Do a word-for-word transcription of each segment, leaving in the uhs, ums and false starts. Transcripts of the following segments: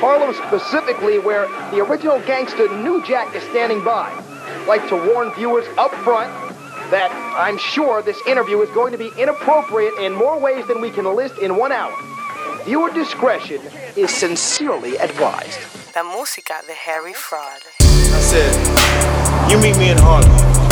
Harlem specifically, where the original gangster New Jack is standing by. I'd like to warn viewers up front that I'm sure this interview is going to be inappropriate in more ways than we can list in one hour. Viewer discretion is sincerely advised. La música de Harry Fraud. I said, you meet me in Harlem.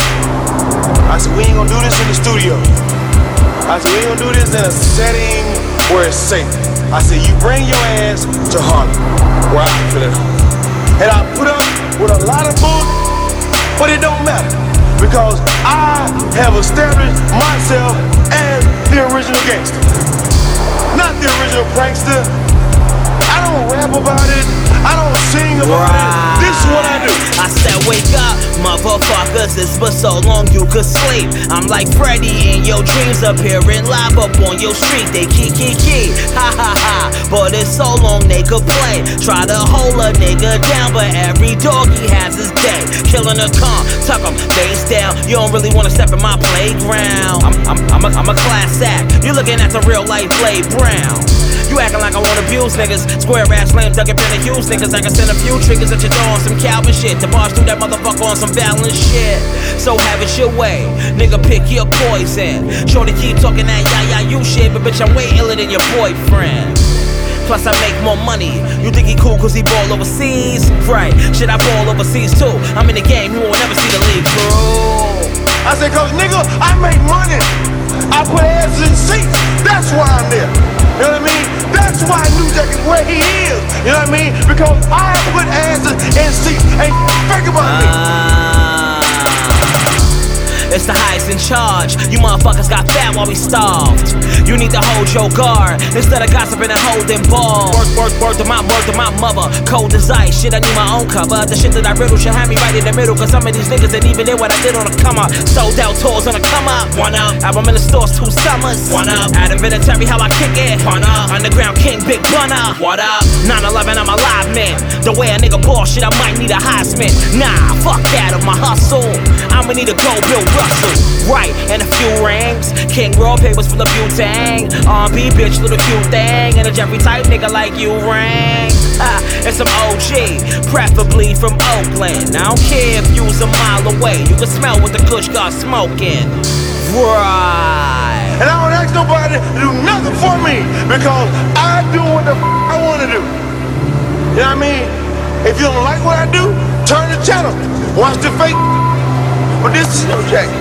I said, we ain't gonna do this in the studio. I said, we ain't gonna do this in a setting where it's safe. I said, you bring your ass to Harlem, where I feel at home. And I put up with a lot of bull, but it don't matter, because I have established myself as the original gangster, not the original prankster. I don't rap about it, I don't sing about right. it, this is what I do. I said wake up, motherfuckers, it's for so long you could sleep. I'm like Freddy in your dreams, appearing live up on your street. They key key key, ha ha ha, but it's so long they could play. Try to hold a nigga down, but every doggy has his day. Killing a con, tuck him face down. You don't really wanna step in my playground. I'm, I'm, I'm, a, I'm a class act, you looking at the real life Blade Brown. You acting like I wanna abuse niggas. Square ass lame, duckin' finna use niggas. I can send a few triggers at your door on some Calvin shit. To barge through that motherfucker on some balanced shit. So have it your way, nigga, pick your poison. Shorty keep talking that yeah yeah you shit, but bitch I'm way iller than your boyfriend. Plus I make more money. You think he cool cause he ball overseas? Right, shit I ball overseas too. I'm in the game, you won't never see the league through. I said, cause nigga, I make money. I put asses in seats, that's why I'm there. You know what I mean? That's why New Jack is where he is. You know what I mean? Because I put asses in seats. Ain't think about me. Uh, it's the highest in charge. You motherfuckers got fat while we starved. You need to hold your guard instead of gossiping and holding balls. Word, word, word to my, word to my mother. Cold as ice, shit I need my own cover. The shit that I riddle should have me right in the middle. Cause some of these niggas ain't even did what I did on the come up. Sold out tours on the come up. One up. Album in the stores two summers. One up. Adam Vinatieri how I kick it. One up. Underground King Big Bunna. What up? nine eleven I'm a live man. The way a nigga ball shit I might need a Heisman. Nah, fuck that of my hustle. I'ma need a go Bill Russell. Right, and a few rings. King Raw papers full of butane. R and B bitch, little cute thing. And a Jeffrey type nigga like you ring. Ah, and some O G, preferably from Oakland. I don't care if you was a mile away. You can smell what the kush got smoking. Right. And I don't ask nobody to do nothing for me, because I do what the f I wanna do. You know what I mean? If you don't like what I do, turn the channel. Watch the fake. But this is New Jack.